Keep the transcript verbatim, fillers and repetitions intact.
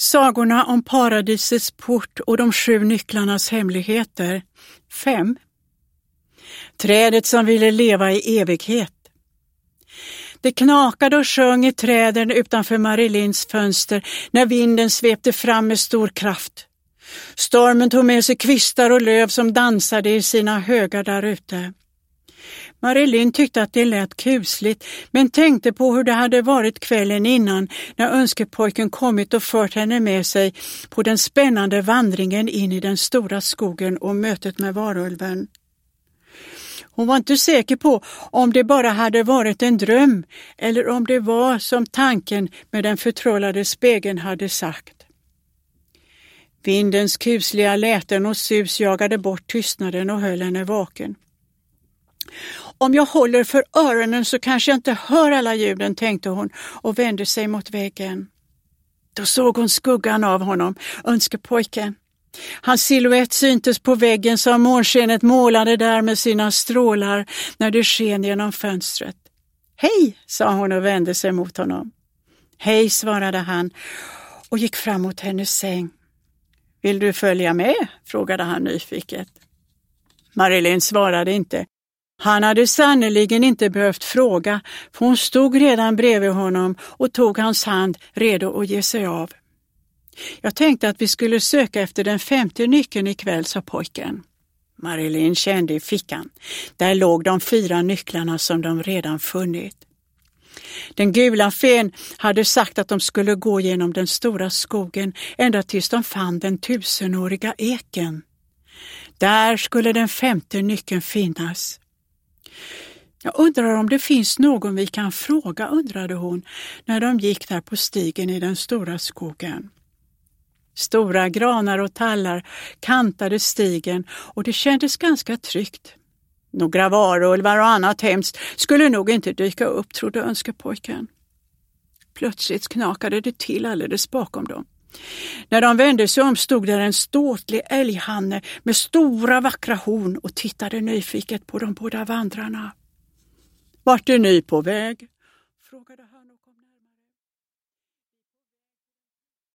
Sagorna om paradisets port och de sju nycklarnas hemligheter. fem. Trädet som ville leva i evighet. Det knakade och sjöng i träden utanför Marilins fönster när vinden svepte fram med stor kraft. Stormen tog med sig kvistar och löv som dansade i sina högar där ute. Marilyn tyckte att det lät kusligt, men tänkte på hur det hade varit kvällen innan när önskepojken kommit och fört henne med sig på den spännande vandringen in i den stora skogen och mötet med varulven. Hon var inte säker på om det bara hade varit en dröm eller om det var som tanken med den förtrollade spegeln hade sagt. Vindens kusliga läten och sus jagade bort tystnaden och höll henne vaken. Om jag håller för öronen så kanske jag inte hör alla ljuden, tänkte hon och vände sig mot väggen. Då såg hon skuggan av honom, önskepojken. Hans silhuett syntes på väggen som månskenet målade där med sina strålar när det sken genom fönstret. Hej, sa hon och vände sig mot honom. Hej, svarade han och gick fram mot hennes säng. Vill du följa med? Frågade han nyfiket. Marilyn svarade inte. Han hade sannoliken inte behövt fråga, för hon stod redan bredvid honom och tog hans hand redo att ge sig av. Jag tänkte att vi skulle söka efter den femte nyckeln ikväll, sa pojken. Marilyn kände i fickan. Där låg de fyra nycklarna som de redan funnit. Den gula fen hade sagt att de skulle gå genom den stora skogen ända tills de fann den tusenåriga eken. Där skulle den femte nyckeln finnas. Jag undrar om det finns någon vi kan fråga, undrade hon när de gick där på stigen i den stora skogen. Stora granar och tallar kantade stigen och det kändes ganska tryggt. Några varulvar och annat hemskt skulle nog inte dyka upp, trodde önskepojken. Plötsligt knakade det till alldeles bakom dem. När de vände sig om stod där en ståtlig älghanne med stora vackra horn och tittade nyfiket på de båda vandrarna. Vart är ni på väg? Frågade han.